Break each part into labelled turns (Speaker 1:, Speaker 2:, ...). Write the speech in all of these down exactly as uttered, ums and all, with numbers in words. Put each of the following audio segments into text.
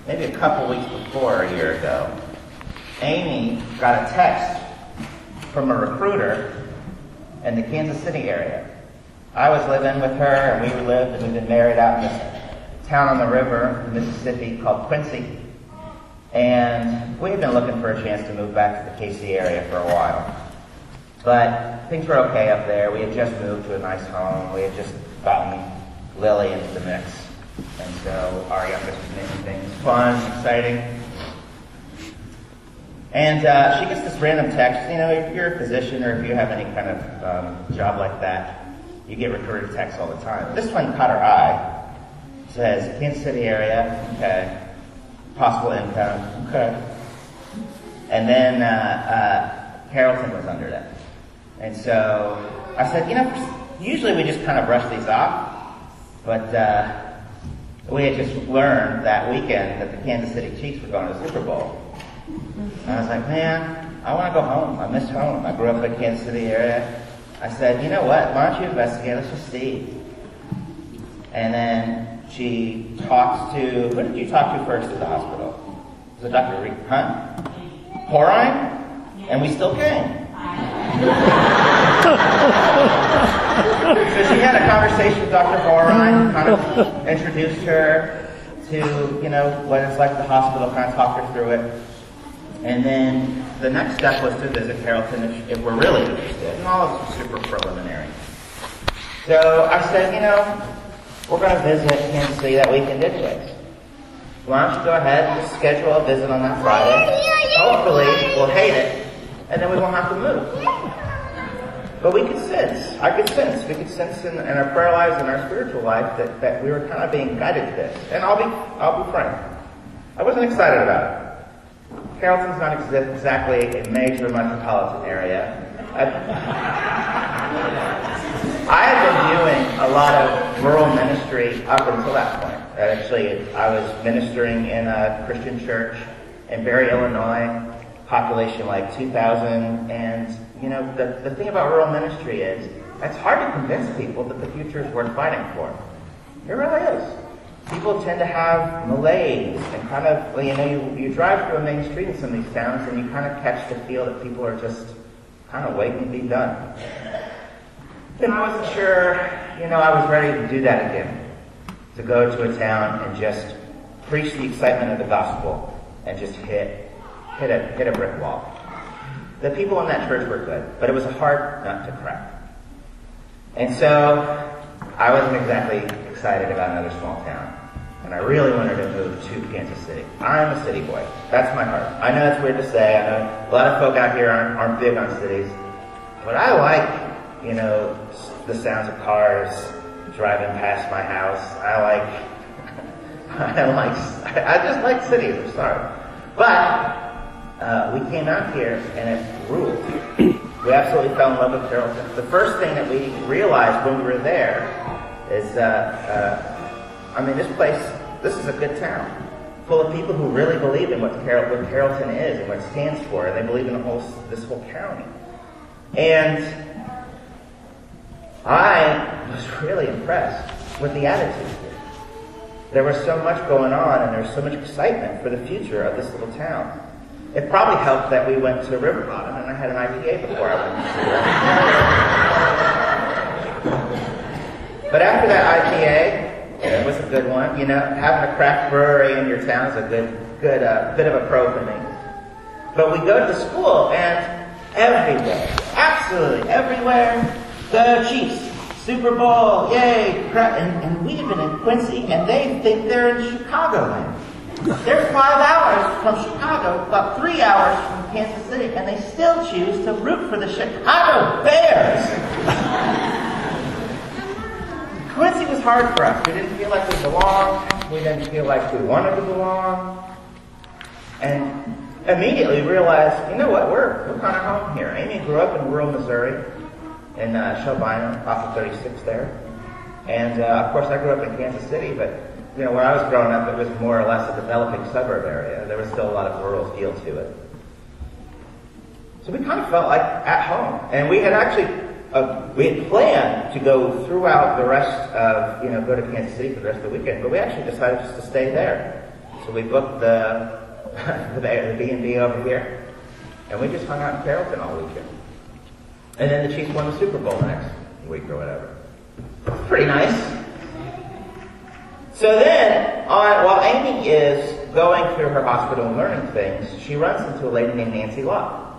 Speaker 1: maybe a couple weeks before a year ago, Amy got a text from a recruiter in the Kansas City area. I was living with her, and we lived, and we've been married out in this town on the river, Mississippi, called Quincy. And we had been looking for a chance to move back to the K C area for a while. But things were okay up there. We had just moved to a nice home. We had just gotten Lily into the mix. And so our youngest was making things fun, exciting. And uh, she gets this random text. You know, if you're a physician or if you have any kind of um, job like that, you get recruiter texts all the time. This one caught her eye. It says, Kansas City area, okay. Possible income, okay. And then uh, uh, Carrollton was under that. And so I said, you know, usually we just kind of brush these off, but uh, we had just learned that weekend that the Kansas City Chiefs were going to the Super Bowl. And I was like, man, I want to go home. I miss home. I grew up in the Kansas City area. I said, you know what? Why don't you investigate? Let's just see. And then she talks to, who did you talk to first at the hospital? Was it Doctor Reed Hunt? Horine? And we still came. So she had a conversation with Doctor Horine, kind of introduced her to, you know, what it's like at the hospital, kind of talked her through it. And then the next step was to visit Carrollton if, if we're really interested. And all of this was super preliminary. So I said, you know, we're going to visit Kansas City that weekend anyways. Why don't you go ahead and just schedule a visit on that Friday. Hopefully we'll hate it, and then we won't have to move. But we could sense, I could sense, we could sense in, in our prayer lives and our spiritual life that, that we were kind of being guided to this. And I'll be, I'll be frank, I wasn't excited about it. Carrollton's not ex- exactly a major metropolitan area. I, I had been doing a lot of rural ministry up until that point. Actually, I was ministering in a Christian church in Barry, Illinois, population like two thousand. And, you know, the, the thing about rural ministry is it's hard to convince people that the future is worth fighting for. It really is. People tend to have malaise and kind of, well, you know, you, you drive through a main street in some of these towns and you kind of catch the feel that people are just kind of waiting to be done. And I wasn't sure, you know, I was ready to do that again. To go to a town and just preach the excitement of the gospel and just hit, hit a, hit a brick wall. The people in that church were good, but it was a hard nut to crack. And so I wasn't exactly excited about another small town. And I really wanted to move to Kansas City. I'm a city boy. That's my heart. I know it's weird to say. I know a lot of folk out here aren't, aren't big on cities. But I like, you know, the sounds of cars driving past my house. I like, I like, I just like cities. I'm sorry. But uh, we came out here and it ruled. We absolutely fell in love with Carrollton. The first thing that we realized when we were there is, uh, uh, I mean, this place, this is a good town, full of people who really believe in what, Carroll, what Carrollton is and what it stands for, and they believe in the whole, this whole county. And I was really impressed with the attitude here. There was so much going on, and there was so much excitement for the future of this little town. It probably helped that we went to River Bottom, and I had an I P A before I went to school. But after that I P A, it was a good one. You know, having a craft brewery in your town is a good, good uh, bit of a pro for me. But we go to the school, and everywhere, absolutely everywhere, the Chiefs, Super Bowl, yay! And, and we have been in Quincy, and they think they're in Chicagoland. They're five hours from Chicago, about three hours from Kansas City, and they still choose to root for the Chicago Bears. Quincy was hard for us. We didn't feel like we belonged. We didn't feel like we wanted to belong. And immediately realized, you know what, we're, we're kind of home here. Amy grew up in rural Missouri, in uh, Shelbina, off of thirty-six there. And uh, of course I grew up in Kansas City, but you know, when I was growing up, it was more or less a developing suburb area. There was still a lot of rural feel to it. So we kind of felt like at home. And we had actually, uh, we had planned to go throughout the rest of, you know, go to Kansas City for the rest of the weekend, but we actually decided just to stay there So we booked the the B and B over here, and we just hung out in Carrollton all weekend. And then the Chiefs won the Super Bowl the next week or whatever. Pretty nice. So then, on, while Amy is going through her hospital and learning things, she runs into a lady named Nancy Locke.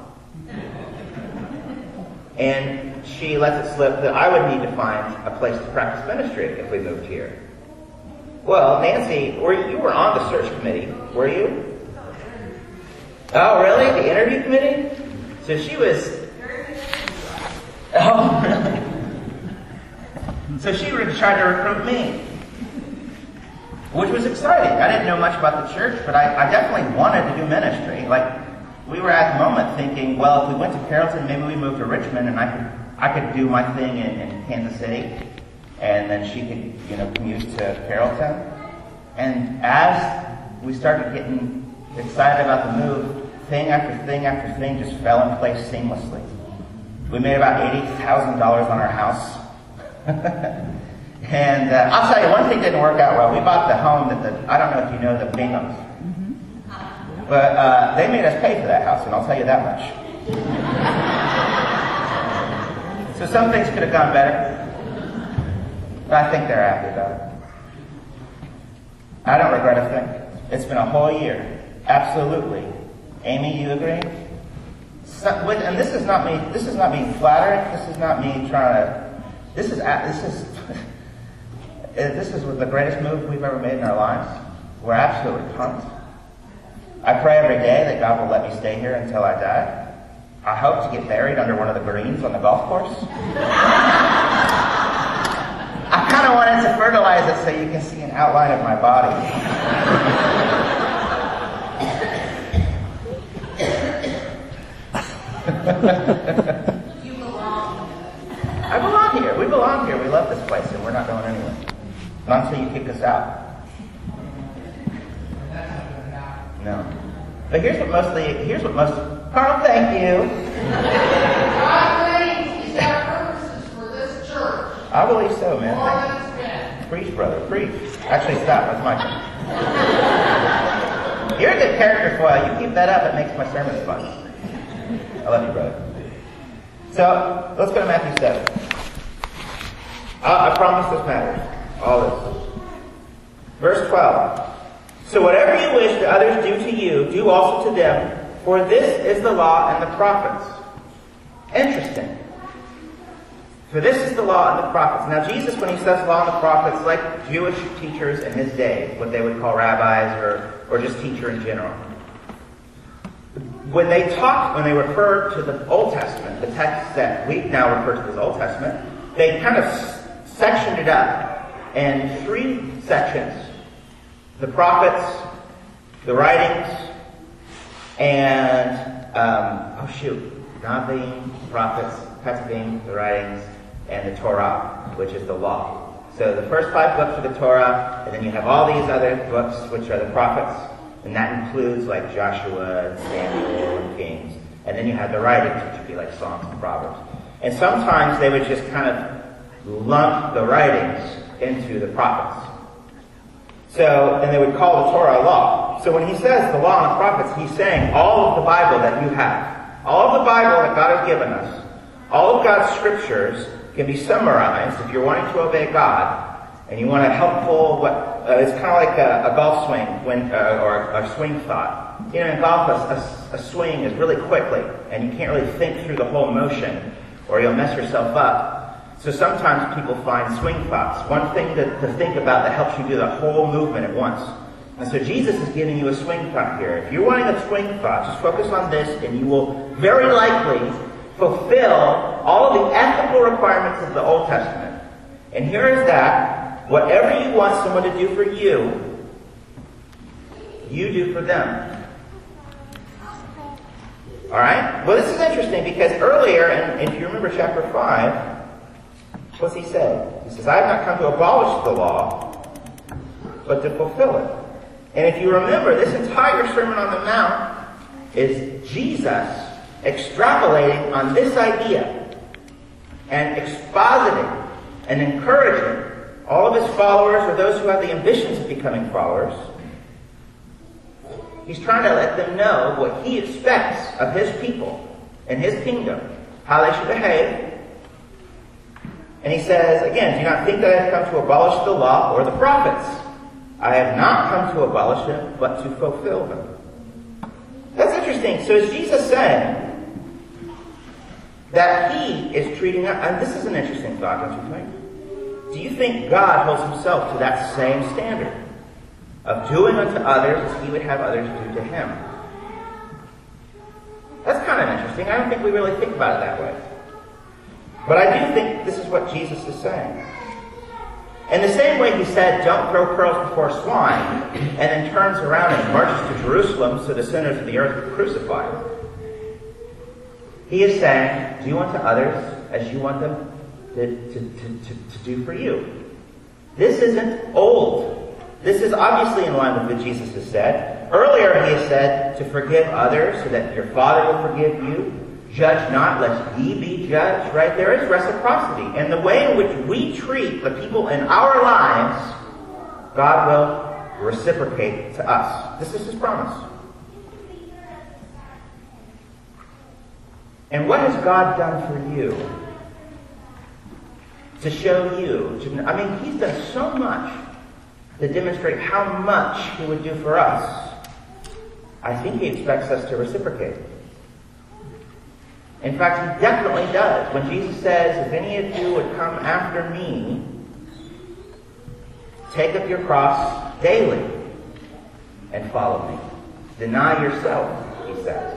Speaker 1: And she lets it slip that I would need to find a place to practice ministry if we moved here. Well, Nancy, were you, you were on the search committee, were you? Oh, really? The interview committee? So she was... Oh, really? So she tried to recruit me, which was exciting. I didn't know much about the church, but I, I definitely wanted to do ministry. Like, we were at the moment thinking, well, if we went to Carrollton, maybe we moved to Richmond, and I could I could do my thing in, in Kansas City, and then she could, you know, commute to Carrollton. And as we started getting excited about the move, thing after thing after thing just fell in place seamlessly. We made about eighty thousand dollars on our house. And uh, I'll tell you, one thing didn't work out well. We bought the home that the, I don't know if you know the Binghams, mm-hmm. but uh, they made us pay for that house, and I'll tell you that much. So some things could have gone better, but I think they're happy about it. I don't regret a thing. It's been a whole year. Absolutely. Amy, you agree? So, and this is not me, this is not me flattering, this is not me trying to, this is, this is, this is the greatest move we've ever made in our lives. We're absolutely pumped. I pray every day that God will let me stay here until I die. I hope to get buried under one of the greens on the golf course. I kind of wanted to fertilize it so you can see an outline of my body.
Speaker 2: You belong.
Speaker 1: I belong here. We belong here. We love this place, and we're not going anywhere. Not until you kick us out. No. But here's what mostly, here's what most, Carl, thank you.
Speaker 2: God reigns. He's got purposes for this church.
Speaker 1: I believe so, man.
Speaker 2: More than it's been.
Speaker 1: Preach, brother, preach. Actually, stop. That's my turn. You're a good character foil. You keep that up, it makes my sermons fun. I love you, brother. So, let's go to Matthew seven. I, I promise this matters. All this. Verse twelve. So whatever you wish that others do to you, do also to them, for this is the law and the prophets. Interesting. For this is the law and the prophets. Now Jesus, when he says law and the prophets, like Jewish teachers in his day, what they would call rabbis or, or just teacher in general. When they talk, when they refer to the Old Testament, the text that we now refer to as Old Testament, they kind of sectioned it up in three sections. The prophets, the writings, and, um, oh shoot, Navim, prophets, Ketuvim, the writings, and the Torah, which is the law. So the first five books are the Torah, and then you have all these other books, which are the prophets, and that includes like Joshua and Samuel and Kings. And then you have the writings, which would be like Psalms and Proverbs. And sometimes they would just kind of lump the writings into the prophets. So, and they would call the Torah law. So when he says the law and the prophets, he's saying all of the Bible that you have, all of the Bible that God has given us, all of God's scriptures can be summarized if you're wanting to obey God and you want a helpful, what uh, it's kind of like a, a golf swing when, uh, or a swing thought. You know, in golf, a, a, a swing is really quickly, and you can't really think through the whole motion, or you'll mess yourself up. So sometimes people find swing thoughts, one thing to, to think about that helps you do the whole movement at once. And so Jesus is giving you a swing thought here. If you're wanting a swing thought, just focus on this, and you will very likely fulfill all of the ethical requirements of the Old Testament. And here is that, whatever you want someone to do for you, you do for them. Alright? Well, this is interesting because earlier, and if you remember chapter five, what's he say? He says, I have not come to abolish the law, but to fulfill it. And if you remember, this entire Sermon on the Mount is Jesus extrapolating on this idea and expositing and encouraging all of his followers or those who have the ambitions of becoming followers He's trying to let them know what he expects of his people and his kingdom, how they should behave. And he says, again, do not think that I have come to abolish the law or the prophets. I have not come to abolish them, but to fulfill them. That's interesting. So is Jesus saying that he is treating us, and this is an interesting thought, don't you think? Do you think God holds himself to that same standard of doing unto others as he would have others do to him? That's kind of interesting. I don't think we really think about it that way. But I do think this is what Jesus is saying. In the same way he said, don't throw pearls before swine, and then turns around and marches to Jerusalem so the sinners of the earth would crucify him. He is saying, do unto others as you want them to, to, to, to, to do for you. This isn't old. This is obviously in line with what Jesus has said. Earlier he has said to forgive others so that your Father will forgive you. Judge not, lest ye be judged, right? There is reciprocity. And the way in which we treat the people in our lives, God will reciprocate to us. This is his promise. And what has God done for you? To show you, to, I mean, he's done so much to demonstrate how much he would do for us. I think he expects us to reciprocate. In fact, he definitely does. When Jesus says, if any of you would come after me, take up your cross daily and follow me. Deny yourself, he says.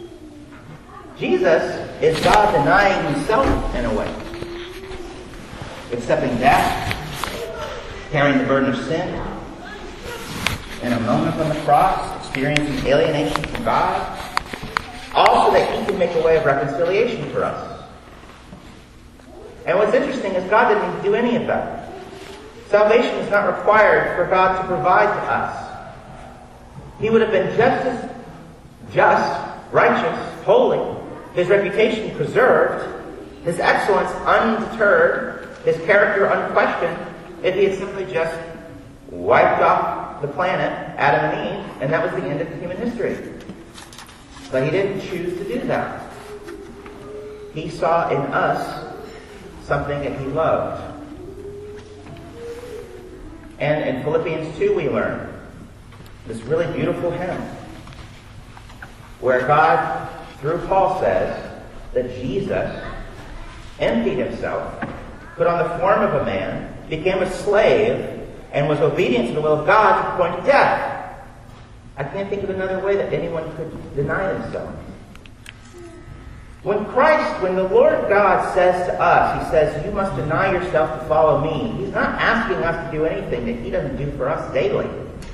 Speaker 1: Jesus is God denying himself in a way. Accepting death, carrying the burden of sin, in a moment on the cross, experiencing alienation from God, all so that he can make a way of reconciliation for us. And what's interesting is God didn't do any of that. Salvation is not required for God to provide to us. He would have been just as just, righteous, holy, his reputation preserved, his excellence undeterred, his character unquestioned, if he had simply just wiped off the planet, Adam and Eve, and that was the end of human history. But he didn't choose to do that. He saw in us something that he loved. And in Philippians two we learn this really beautiful hymn where God, through Paul, says that Jesus emptied himself, put on the form of a man, became a slave, and was obedient to the will of God to the point of death. I can't think of another way that anyone could deny themselves. When Christ, when the Lord God says to us, he says, you must deny yourself to follow me, he's not asking us to do anything that he doesn't do for us daily.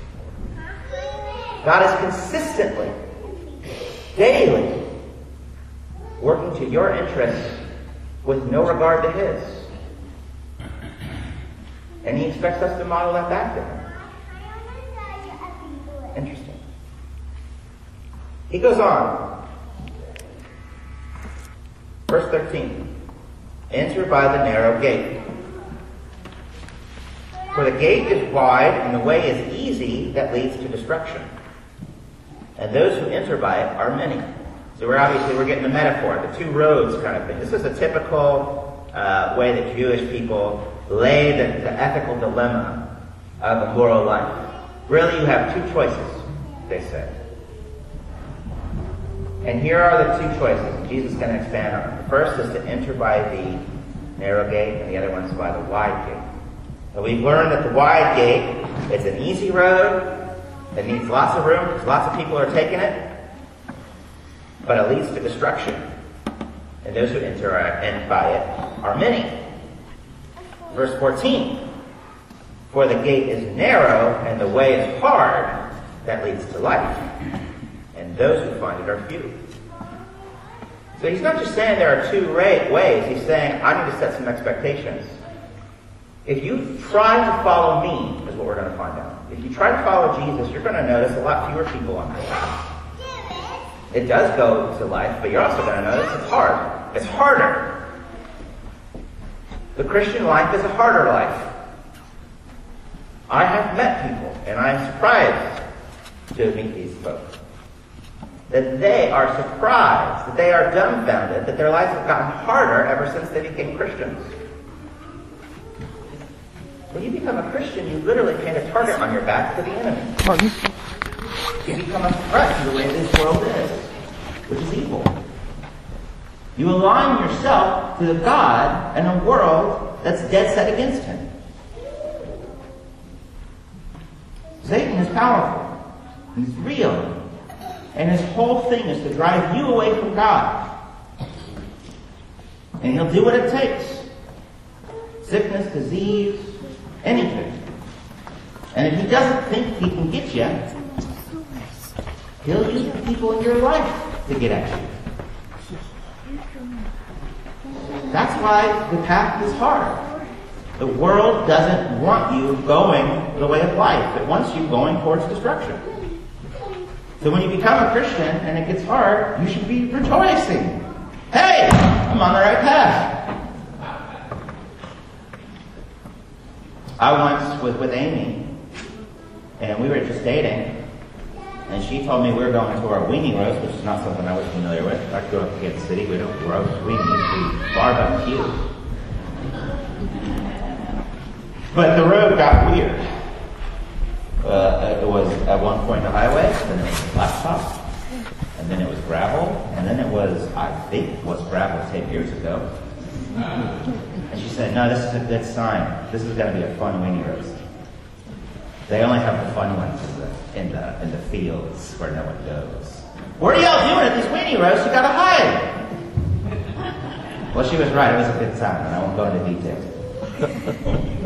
Speaker 1: God is consistently, daily, working to your interests with no regard to his. And he expects us to model that back to him. Interesting. He goes on. Verse thirteen. Enter by the narrow gate. For the gate is wide and the way is easy that leads to destruction. And those who enter by it are many. So we're obviously, we're getting the metaphor, the two roads kind of thing. This is a typical uh, way that Jewish people lay the, the ethical dilemma of a moral life. Really, you have two choices, they say. And here are the two choices, and Jesus is going to expand on them. The first is to enter by the narrow gate, and the other one is by the wide gate. And we've learned that the wide gate is an easy road. It needs lots of room because lots of people are taking it. But it leads to destruction. And those who enter and by it are many. Verse fourteen. For the gate is narrow and the way is hard that leads to life. And those who find it are few. So he's not just saying there are two ways. He's saying, I need to set some expectations. If you try to follow me, is what we're going to find out. If you try to follow Jesus, you're going to notice a lot fewer people on the way. It does go to life, but you're also going to notice it's hard. It's harder. The Christian life is a harder life. I have met people, and I am surprised to meet these folks. That they are surprised, that they are dumbfounded, that their lives have gotten harder ever since they became Christians. When you become a Christian, you literally paint a target on your back for the enemy.
Speaker 3: Pardon?
Speaker 1: You become a threat to the way this world is, which is evil. You align yourself to the God and a world that's dead set against him. Satan is powerful. He's real. And his whole thing is to drive you away from God. And he'll do what it takes. Sickness, disease, anything. And if he doesn't think he can get you, he'll use the people in your life to get at you. That's why the path is hard. The world doesn't want you going the way of life. It wants you going towards destruction. So when you become a Christian and it gets hard, you should be rejoicing. Hey, I'm on the right path. I once was with Amy, and we were just dating, and she told me we were going to our weenie roast, which is not something I was familiar with. I grew up in Kansas City. We don't roast weenies. We barbecue. But the road got weird. Uh, it was at one point a highway, then it was blacktop, and then it was gravel, and then it was, I think, was gravel ten years ago. And she said, no, this is a good sign. This is going to be a fun weenie roast. They only have the fun ones in the, in the, in the fields where no one goes. What are y'all doing at this weenie roast? You gotta hide. Well, she was right. It was a good time, and I won't go into details.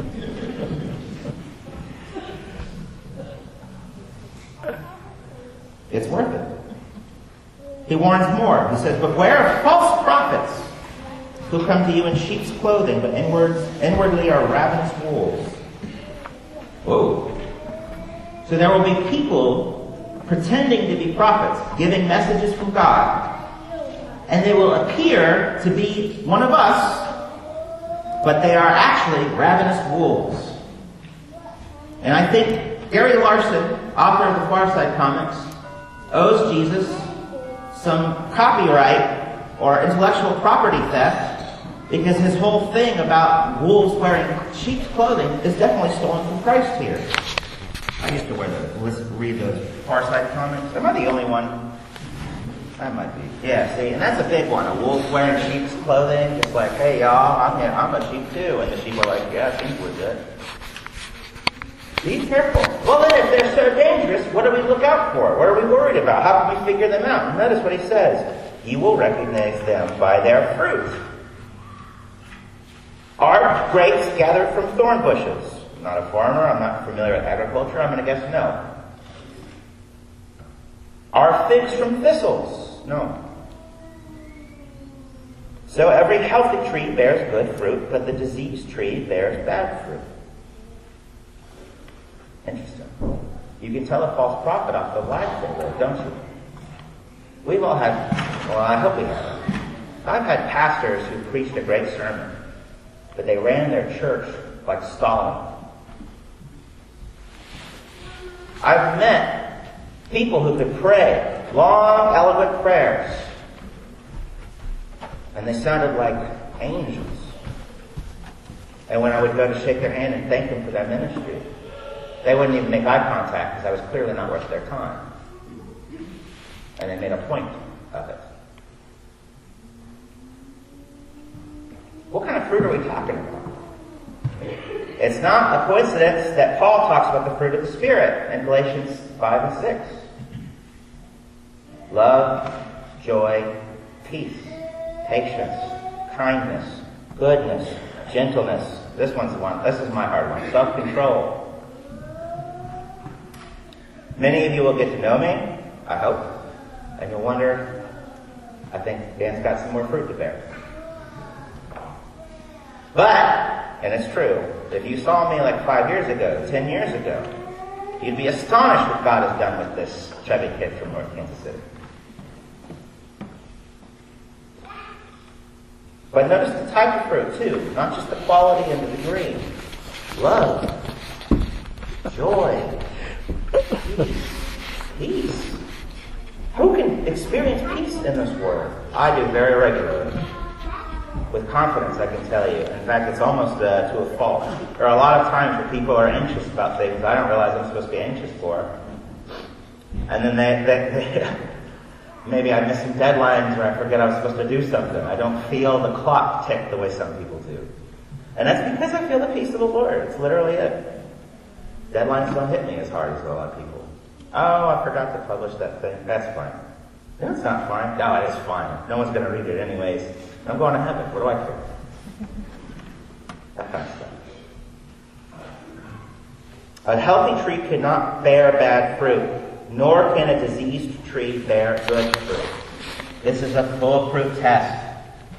Speaker 1: It's worth it. He warns more. He says, beware of false prophets who come to you in sheep's clothing, but inwards, inwardly are ravenous wolves. Whoa. So there will be people pretending to be prophets, giving messages from God, and they will appear to be one of us, but they are actually ravenous wolves. And I think Gary Larson, author of the Farside Comics, owes Jesus some copyright or intellectual property theft, because his whole thing about wolves wearing sheep's clothing is definitely stolen from Christ here. I used to wear those, read those Farside comics. Am I the only one? I might be. Yeah, see, and that's a big one. A wolf wearing sheep's clothing. It's like, hey y'all, I'm here, I'm a sheep too. And the sheep are like, yeah, I think we're good. Be careful. Well then, if they're so dangerous, what do we look out for? What are we worried about? How can we figure them out? And notice what he says. You will recognize them by their fruit. Are grapes gathered from thorn bushes? I'm not a farmer. I'm not familiar with agriculture. I'm going to guess no. Are figs from thistles? No. So every healthy tree bears good fruit, but the diseased tree bears bad fruit. Interesting. You can tell a false prophet off the lives they live, don't you? We've all had, well, I hope we have. I've had pastors who preached a great sermon, but they ran their church like Stalin. I've met people who could pray long, eloquent prayers, and they sounded like angels. And when I would go to shake their hand and thank them for their ministry, they wouldn't even make eye contact because I was clearly not worth their time. And they made a point of it. What kind of fruit are we talking about? It's not a coincidence that Paul talks about the fruit of the Spirit in Galatians five and six. Love, joy, peace, patience, kindness, goodness, gentleness. This one's the one. This is my hard one. Self-control. Many of you will get to know me, I hope, and you'll wonder, I think Dan's got some more fruit to bear. But, and it's true, if you saw me like five years ago, ten years ago, you'd be astonished what God has done with this chubby kid from North Kansas City. But notice the type of fruit too, not just the quality and the degree. Love, joy, peace, Peace. Who can experience peace in this world? I do very regularly. With confidence, I can tell you. In fact, it's almost uh, to a fault. There are a lot of times where people are anxious about things I don't realize I'm supposed to be anxious for. And then they, they, they maybe I miss some deadlines or I forget I was supposed to do something. I don't feel the clock tick the way some people do. And that's because I feel the peace of the Lord. It's literally it. Deadlines don't hit me as hard as a lot of people. Oh, I forgot to publish that thing. That's fine. No, it's not fine. No, it is fine. No one's going to read it anyways. I'm going to heaven. What do I care? That kind of stuff. A healthy tree cannot bear bad fruit, nor can a diseased tree bear good fruit. This is a foolproof test.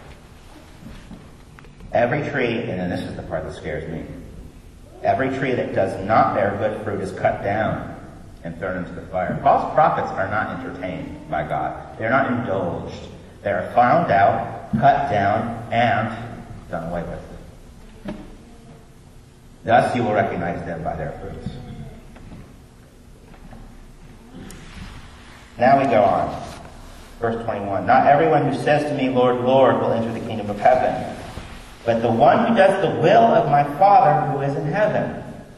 Speaker 1: Every tree, and then this is the part that scares me, every tree that does not bear good fruit is cut down and thrown into the fire. False prophets are not entertained by God. They're not indulged. They are found out, cut down, and done away with. Thus you will recognize them by their fruits. Now we go on. Verse twenty-one. Not everyone who says to me, Lord, Lord, will enter the kingdom of heaven, but the one who does the will of my Father who is in heaven.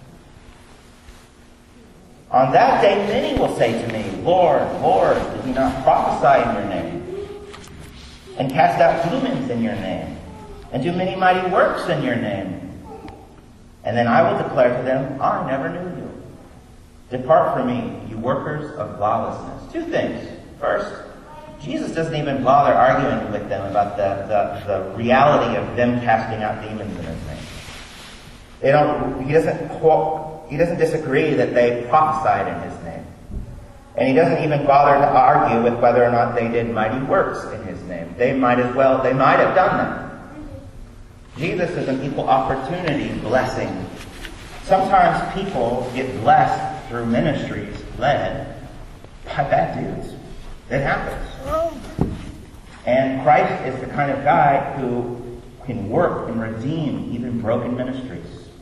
Speaker 1: On that day many will say to me, Lord, Lord, did we not prophesy in your name, and cast out demons in your name, and do many mighty works in your name? And then I will declare to them, I never knew you. Depart from me, you workers of lawlessness. Two things. First, Jesus doesn't even bother arguing with them about the, the, the reality of them casting out demons in his name. They don't, he doesn't quote, he doesn't disagree that they prophesied in his name. And he doesn't even bother to argue with whether or not they did mighty works in his name. They might as well, they might have done them. Jesus is an equal opportunity blessing. Sometimes people get blessed through ministries led by bad dudes. It happens. And Christ is the kind of guy who can work and redeem even broken ministries.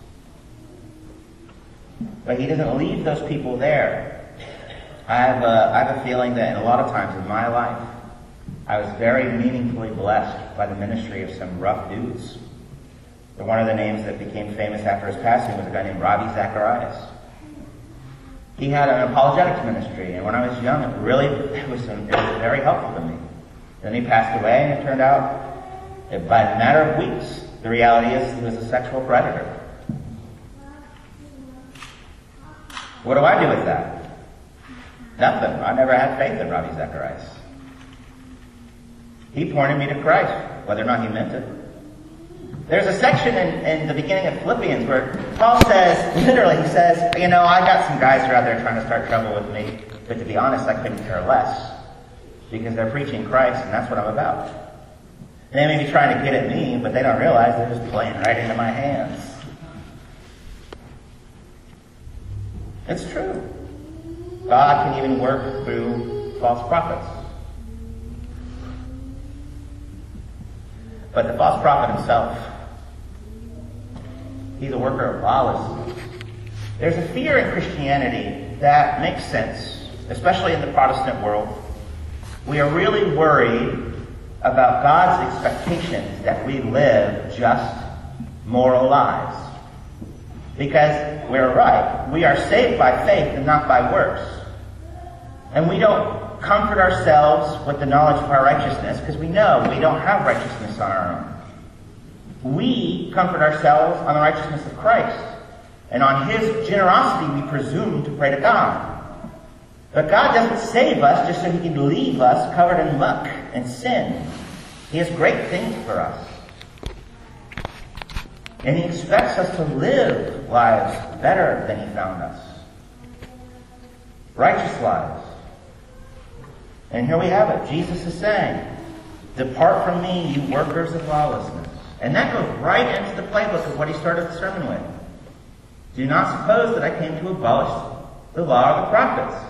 Speaker 1: But he doesn't leave those people there. I have a, I have a feeling that in a lot of times in my life, I was very meaningfully blessed by the ministry of some rough dudes. And one of the names that became famous after his passing was a guy named Ravi Zacharias. He had an apologetics ministry, and when I was young, it really it was, it was very helpful to me. Then he passed away, and it turned out that by a matter of weeks, the reality is he was a sexual predator. What do I do with that? Nothing. I never had faith in Ravi Zacharias. He pointed me to Christ, whether or not he meant it. There's a section in, in the beginning of Philippians where Paul says, literally, he says, you know, I got some guys who are out there trying to start trouble with me, but to be honest, I couldn't care less, because they're preaching Christ, and that's what I'm about. And they may be trying to get at me, but they don't realize they're just playing right into my hands. It's true. God can even work through false prophets. But the false prophet himself, he's a worker of lawlessness. There's a fear in Christianity that makes sense, especially in the Protestant world. We are really worried about God's expectations that we live just moral lives. Because we're right. We are saved by faith and not by works. And we don't comfort ourselves with the knowledge of our righteousness because we know we don't have righteousness on our own. We comfort ourselves on the righteousness of Christ. And on his generosity we presume to pray to God. But God doesn't save us just so he can leave us covered in muck and sin. He has great things for us. And he expects us to live lives better than he found us. Righteous lives. And here we have it. Jesus is saying, depart from me, you workers of lawlessness. And that goes right into the playbook of what he started the sermon with. Do not suppose that I came to abolish the law of the prophets.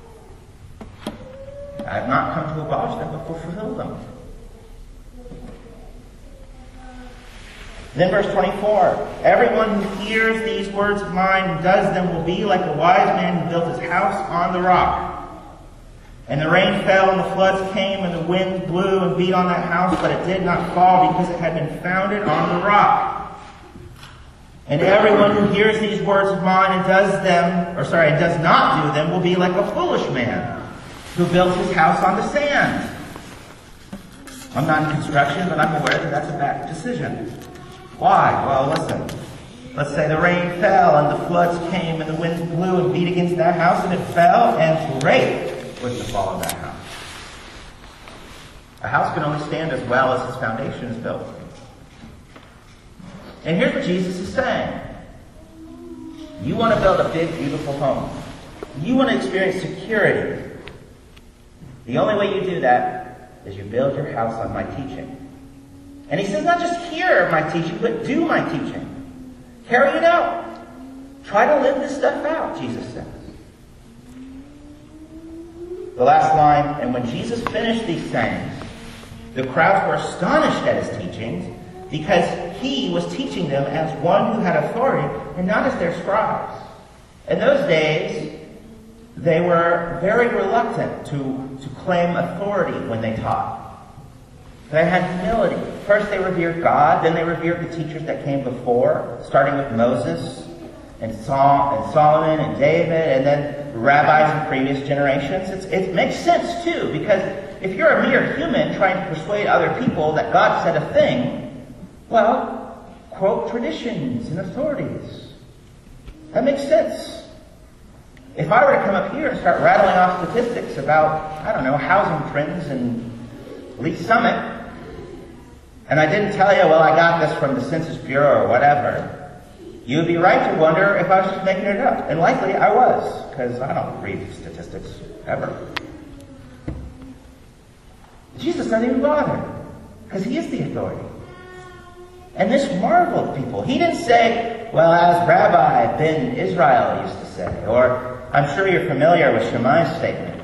Speaker 1: I have not come to abolish them, but to fulfill them. Then verse twenty-four, everyone who hears these words of mine and does them will be like a wise man who built his house on the rock. And the rain fell, and the floods came, and the wind blew and beat on that house, but it did not fall, because it had been founded on the rock. And everyone who hears these words of mine and does them, or sorry, and does not do them, will be like a foolish man who built his house on the sand. I'm not in construction, but I'm aware that that's a bad decision. Why? Well, listen. Let's say the rain fell, and the floods came, and the wind blew and beat against that house, and it fell, and great was the fall of that house. A house can only stand as well as its foundation is built. And here's what Jesus is saying. You want to build a big, beautiful home. You want to experience security. The only way you do that is you build your house on my teaching. And he says not just hear my teaching, but do my teaching. Carry it out. Try to live this stuff out, Jesus says. The last line, and when Jesus finished these sayings, the crowds were astonished at his teachings, because he was teaching them as one who had authority and not as their scribes. In those days, they were very reluctant to, to claim authority when they taught. They had humility. First they revered God, then they revered the teachers that came before, starting with Moses and Solomon and David, and then rabbis in previous generations. It's, it makes sense too, because if you're a mere human trying to persuade other people that God said a thing, well, quote traditions and authorities. That makes sense. If I were to come up here and start rattling off statistics about, I don't know, housing trends in Lee Summit, and I didn't tell you, well, I got this from the Census Bureau or whatever, you would be right to wonder if I was just making it up. And likely I was, because I don't read statistics ever. Jesus doesn't even bother, because he is the authority. And this marveled people. He didn't say, well, as Rabbi Ben Israel used to say, or I'm sure you're familiar with Shammai's statement.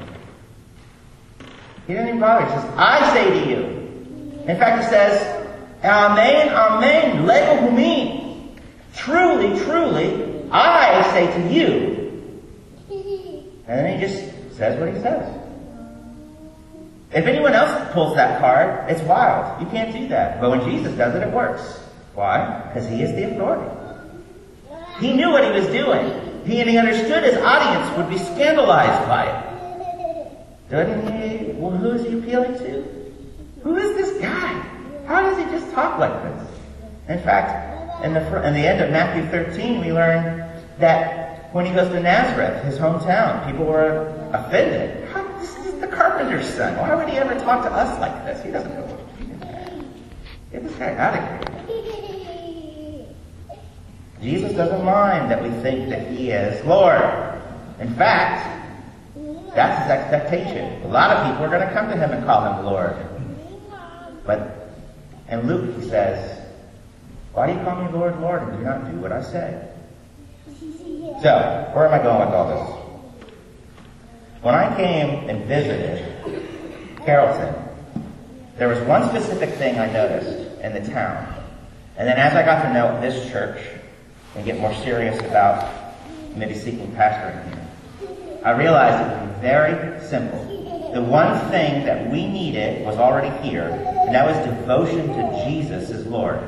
Speaker 1: He didn't even bother. He says, I say to you. In fact, he says, Amen, Amen, Lego Humi. Truly, truly, I say to you. And then he just says what he says. If anyone else pulls that card, it's wild. You can't do that. But when Jesus does it, it works. Why? Because he is the authority. He knew what he was doing. He, and he understood his audience would be scandalized by it. Doesn't he? Well, who is he appealing to? Who is this guy? How does he just talk like this? In fact, in the, in the end of Matthew thirteen, we learn that when he goes to Nazareth, his hometown, people were offended. How, this is the carpenter's son. Why would he ever talk to us like this? He doesn't know what he's doing. Get this guy out of here. Jesus doesn't mind that we think that he is Lord. In fact, that's his expectation. A lot of people are going to come to him and call him Lord. But in Luke he says, why do you call me Lord, Lord, and do not do what I say? So, where am I going with all this? When I came and visited Carrollton, there was one specific thing I noticed in the town. And then as I got to know this church and get more serious about maybe seeking pastoring here, I realized it was very simple. The one thing that we needed was already here, and that was devotion to Jesus as Lord.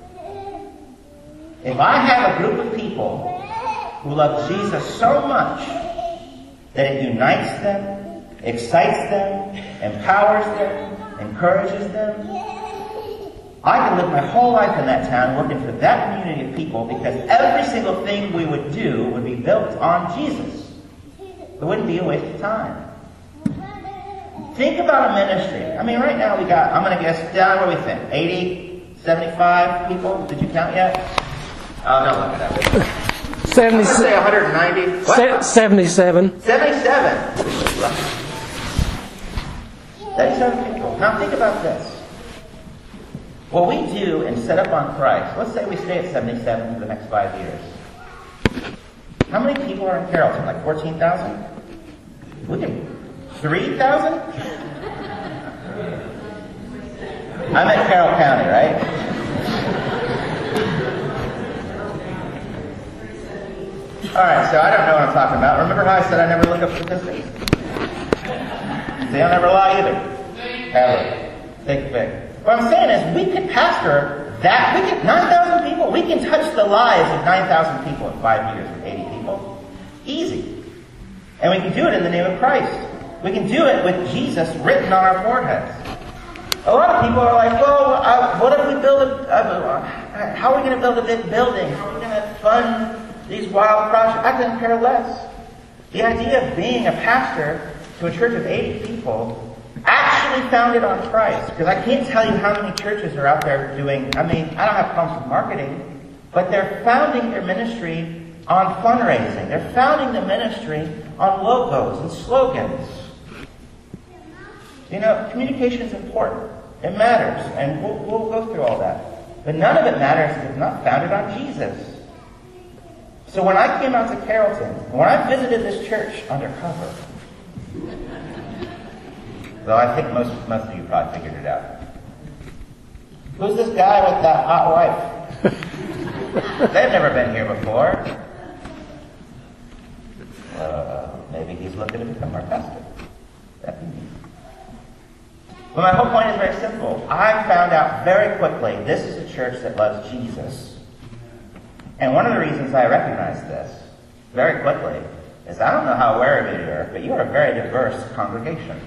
Speaker 1: If I have a group of people who love Jesus so much that it unites them, excites them, empowers them, encourages them, I can live my whole life in that town working for that community of people, because every single thing we would do would be built on Jesus. It wouldn't be a waste of time. Think about a ministry. I mean, right now we got, I'm going to guess, down, what do we think? eighty, seventy-five people? Did you count yet? Oh, don't look at that. seventy, I'm going to say one hundred ninety. What?
Speaker 3: seventy-seven.
Speaker 1: seventy-seven. seventy-seven people. Now think about this. What we do and set up on Christ, let's say we stay at seventy-seven for the next five years. How many people are in Carrollton? Like fourteen thousand? We can... three thousand? I'm at Carroll County, right? Alright, so I don't know what I'm talking about. Remember how I said I never look up statistics? They don't ever lie either. Ever. Think big. What I'm saying is, we can pastor that, we can, nine thousand people, we can touch the lives of nine thousand people in five years with eighty people. Easy. And we can do it in the name of Christ. We can do it with Jesus written on our foreheads. A lot of people are like, well, uh, what if we build a, uh, how are we going to build a big building? How are we going to fund these wild projects? I couldn't care less. The idea of being a pastor to a church of eighty people actually founded on Christ. Because I can't tell you how many churches are out there doing, I mean, I don't have problems with marketing, but they're founding their ministry on fundraising. They're founding the ministry on logos and slogans. You know, communication is important. It matters. And we'll, we'll go through all that. But none of it matters if it's not founded on Jesus. So when I came out to Carrollton, when I visited this church undercover, though I think most, most of you probably figured it out. Who's this guy with that hot wife? They've never been here before. Uh, maybe he's looking to become our pastor. That'd be neat. But my whole point is very simple. I found out very quickly this is a church that loves Jesus. And one of the reasons I recognize this very quickly is I don't know how aware of it you are, but you are a very diverse congregation.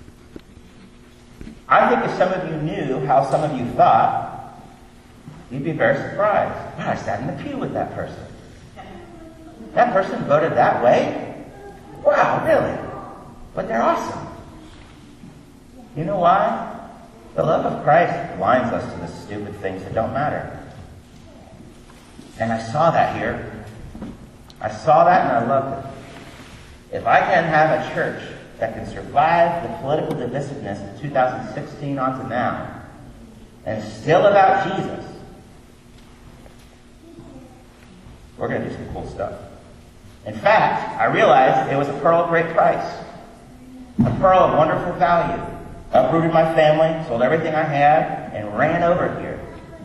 Speaker 1: I think if some of you knew how some of you thought, you'd be very surprised. Wow, I sat in the pew with that person. That person voted that way? Wow, really? But they're awesome. You know why? The love of Christ blinds us to the stupid things that don't matter. And I saw that here. I saw that and I loved it. If I can have a church that can survive the political divisiveness of two thousand sixteen on to now, and still about Jesus, we're going to do some cool stuff. In fact, I realized it was a pearl of great price. A pearl of wonderful value. Uprooted my family, sold everything I had, and ran over here.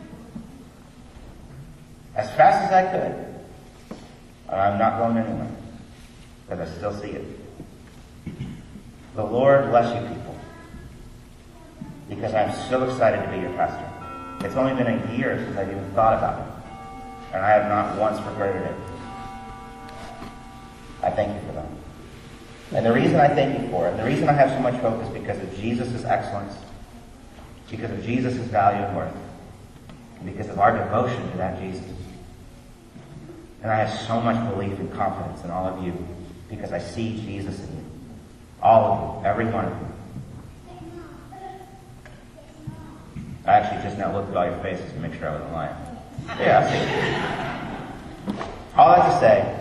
Speaker 1: As fast as I could. And I'm not going anywhere. Because I still see it. The Lord bless you people. Because I'm so excited to be your pastor. It's only been a year since I've even thought about it. And I have not once regretted it. I thank you for that. And the reason I thank you for it, the reason I have so much hope is because of Jesus' excellence, because of Jesus' value and worth, and because of our devotion to that Jesus. And I have so much belief and confidence in all of you because I see Jesus in you. All of you, every one of you. I actually just now looked at all your faces to make sure I wasn't lying. Yeah, I see. All I have to say,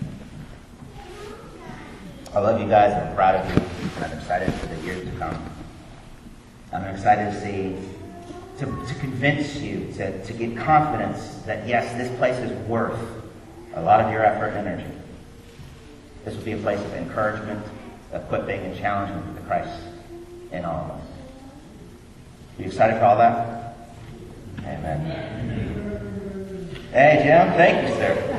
Speaker 1: I love you guys, I'm proud of you, and I'm excited for the years to come. I'm excited to see, to, to convince you, to, to get confidence that yes, this place is worth a lot of your effort and energy. This will be a place of encouragement, equipping, and challenging for the Christ in all of us. Are you excited for all that? Amen. Hey, Jim, thank you, sir.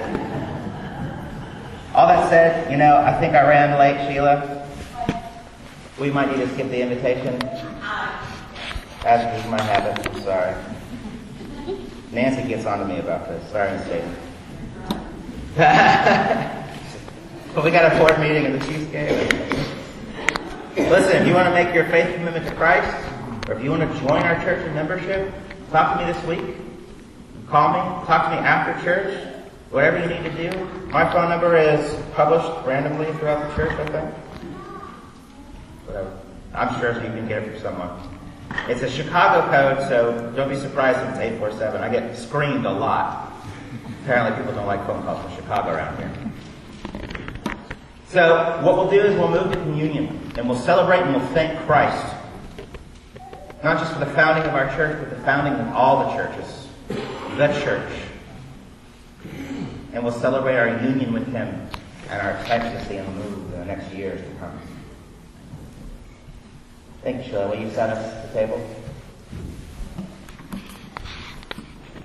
Speaker 1: All that said, you know, I think I ran late, Sheila. We might need to skip the invitation. As is my habit, I'm sorry. Nancy gets on to me about this. Sorry, Satan. But we got a board meeting in the Chiefs game. Listen, if you want to make your faith commitment to Christ, or if you want to join our church in membership, talk to me this week. Call me. Talk to me after church. Whatever you need to do. My phone number is published randomly throughout the church, I think. Whatever. I'm sure you can get it from someone. It's a Chicago code, so don't be surprised if it's eight four seven. I get screamed a lot. Apparently people don't like phone calls from Chicago around here. So what we'll do is we'll move to communion, and we'll celebrate and we'll thank Christ. Not just for the founding of our church, but the founding of all the churches. The church. And we'll celebrate our union with Him and our excitement to see Him move in the next years to come. Thank you, Sheila. Will you set us the table?